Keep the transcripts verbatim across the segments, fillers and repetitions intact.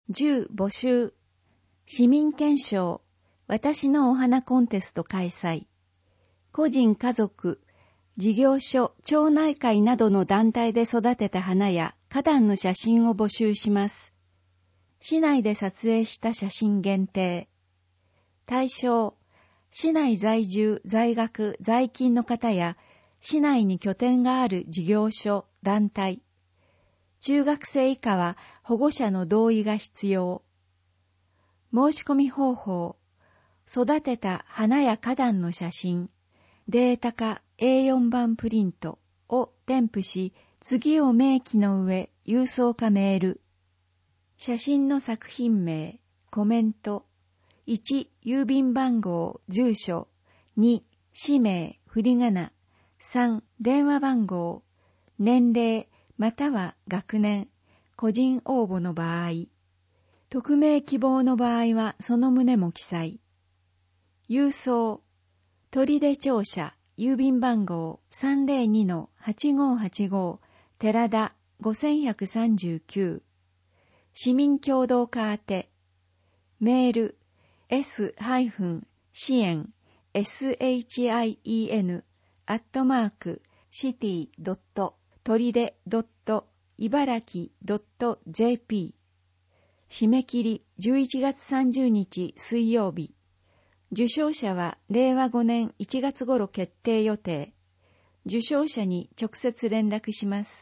じゅう募集。市民憲章、私のお花コンテスト開催。個人家族、事業所、町内会などの団体で育てた花や花壇の写真を募集します。市内で撮影した写真限定。対象、市内在住、在学、在勤の方や、市内に拠点がある事業所、団体。中学生以下は保護者の同意が必要。申し込み方法、育てた花や花壇の写真、データ化 エーよん 版プリントを添付し、次を明記の上、郵送かメール。写真の作品名、コメント。いち、郵便番号、住所。に、氏名、振り仮名。さん、電話番号。年齢、または学年、個人応募の場合。匿名希望の場合はその旨も記載。郵送、取手庁舎、郵便番号 さんぜろにのはちごはちご、寺田ごせんひゃくさんじゅうきゅう。市民協同課宛て。メール、s- 支援、shin、アットマーク、シティ とりで いばらき .jp。締め切りじゅういちがつさんじゅうにち水曜日。受賞者はれいわごねんいちがつ頃決定予定。受賞者に直接連絡します。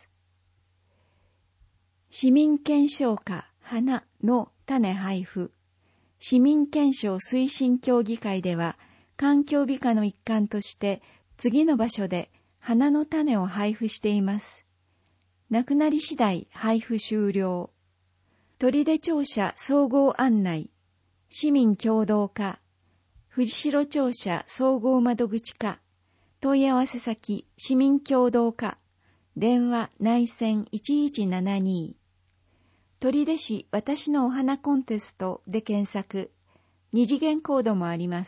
市民憲章課花の種配布。市民憲章推進協議会では、環境美化の一環として次の場所で花の種を配布しています。なくなり次第配布終了。取手庁舎総合案内、市民協同課、藤代庁舎総合窓口課、問い合わせ先、市民協同課、電話内線いちいちななに。取手市私のお花コンテストで検索、二次元コードもあります。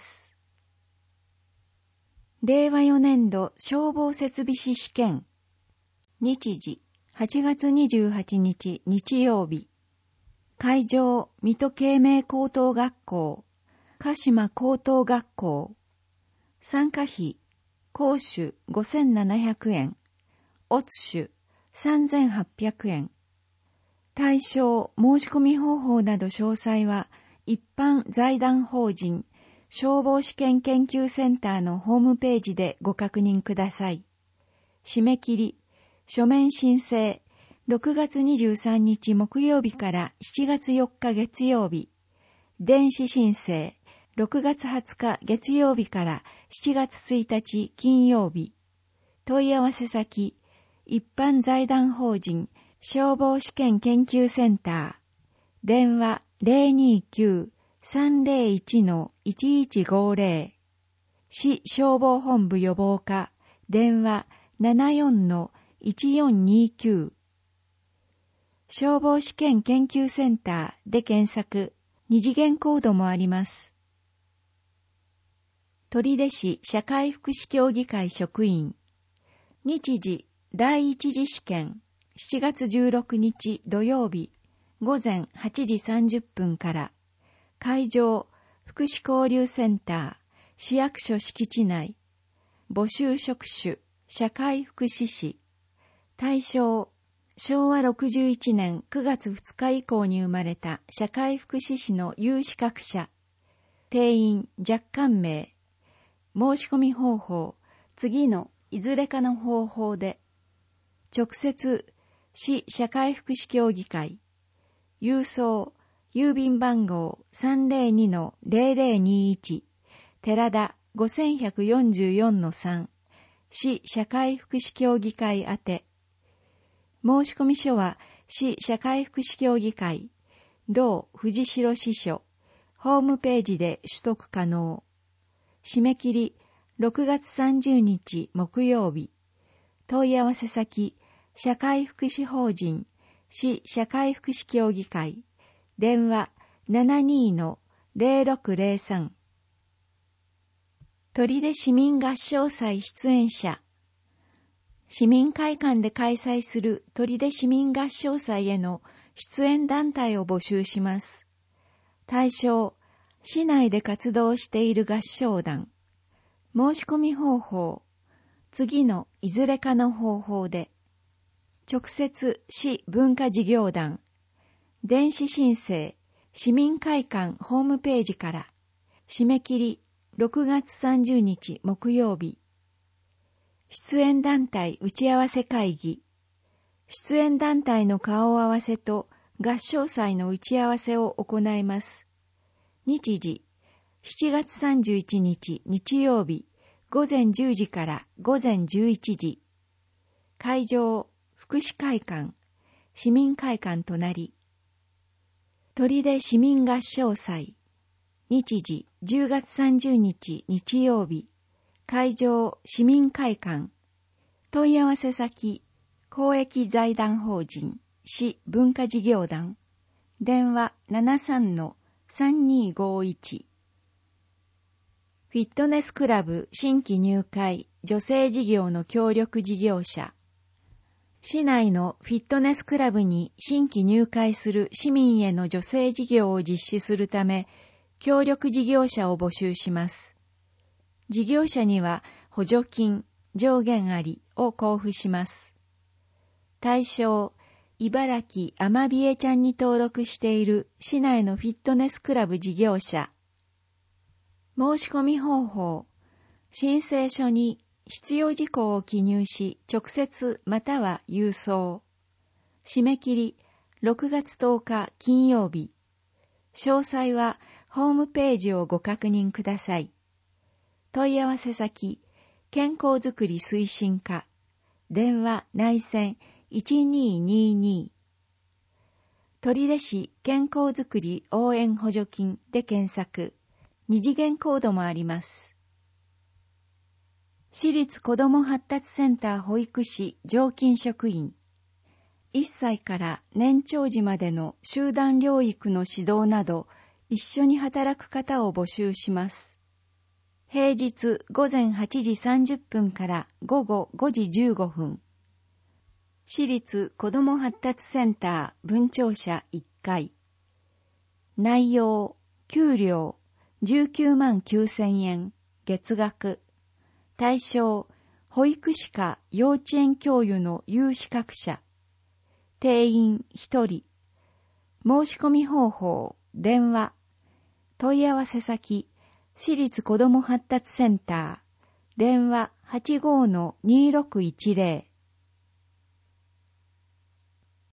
れいわよねんど消防設備士試験。日時、はちがつにじゅうはちにち日曜日。会場、水戸慶明高等学校、鹿島高等学校。参加費、講習ごせんななひゃくえん、オツ種さんぜんはっぴゃくえん。対象、申し込み方法など詳細は、一般財団法人消防試験研究センターのホームページでご確認ください。締め切り、書面申請、ろくがつにじゅうさんにち木曜日からしちがつよっか月曜日。電子申請、ろくがつはつか月曜日からしちがつついたち金曜日。問い合わせ先、一般財団法人消防試験研究センター。電話 ゼロにきゅう さんぜろいち のいちいちごぜろ。市消防本部予防課。電話 ななよん のいちよんにきゅう。消防試験研究センターで検索、二次元コードもあります。取手市社会福祉協議会職員。日時、第一次試験、しちがつじゅうろくにち土曜日、ごぜんはちじさんじゅっぷんから、会場、福祉交流センター、市役所敷地内、募集職種、社会福祉士。対象、しょうわろくじゅういちねんくがつふつか以降に生まれた社会福祉士の有資格者。定員若干名。申し込み方法、次のいずれかの方法で。直接、市社会福祉協議会。郵送、郵便番号 さんぜろにのぜろぜろにいち、寺田ごせんひゃくよんじゅうよんのさん、市社会福祉協議会宛て。申し込み書は、市社会福祉協議会、同藤代支所、ホームページで取得可能。締め切り、ろくがつさんじゅうにち木曜日。問い合わせ先、社会福祉法人、市社会福祉協議会、電話 ななにのぜろろくぜろさん。取手市民合唱祭出演者。市民会館で開催する取手市民合唱祭への出演団体を募集します。対象、市内で活動している合唱団。申し込み方法、次のいずれかの方法で。直接市文化事業団、電子申請、市民会館ホームページから。締め切りろくがつさんじゅうにち木曜日。出演団体打ち合わせ会議。出演団体の顔合わせと合唱祭の打ち合わせを行います。日時、しちがつさんじゅういちにち日曜日、ごぜんじゅうじからごぜんじゅういちじ。会場、福祉会館、市民会館となり。取手市民合唱祭。日時、じゅうがつさんじゅうにち日曜日。会場、市民会館。問い合わせ先、公益財団法人、市文化事業団。電話 ななさんのさんにーごーいち。フィットネスクラブ新規入会女性事業の協力事業者。市内のフィットネスクラブに新規入会する市民への女性事業を実施するため、協力事業者を募集します。事業者には補助金、上限ありを交付します。対象、茨城アマビエちゃんに登録している市内のフィットネスクラブ事業者。申し込み方法、申請書に必要事項を記入し、直接または郵送。締め切りろくがつとおか金曜日。詳細はホームページをご確認ください。問い合わせ先、健康づくり推進課。電話内線いちにーにーにー。取手市健康づくり応援補助金で検索。二次元コードもあります。市立子ども発達センター保育士常勤職員。いっさいから年長児までの集団療育の指導など、一緒に働く方を募集します。平日ごぜんはちじさんじゅっぷんから午後ごじじゅうごふん。市立子ども発達センター分庁舎いっかい。内容、給料、じゅうきゅうまんきゅうせんえん、月額。対象、保育士か幼稚園教諭の有資格者。定員ひとり。申し込み方法、電話。問い合わせ先、市立子ども発達センター。電話 はちごーのにーろくいちぜろ。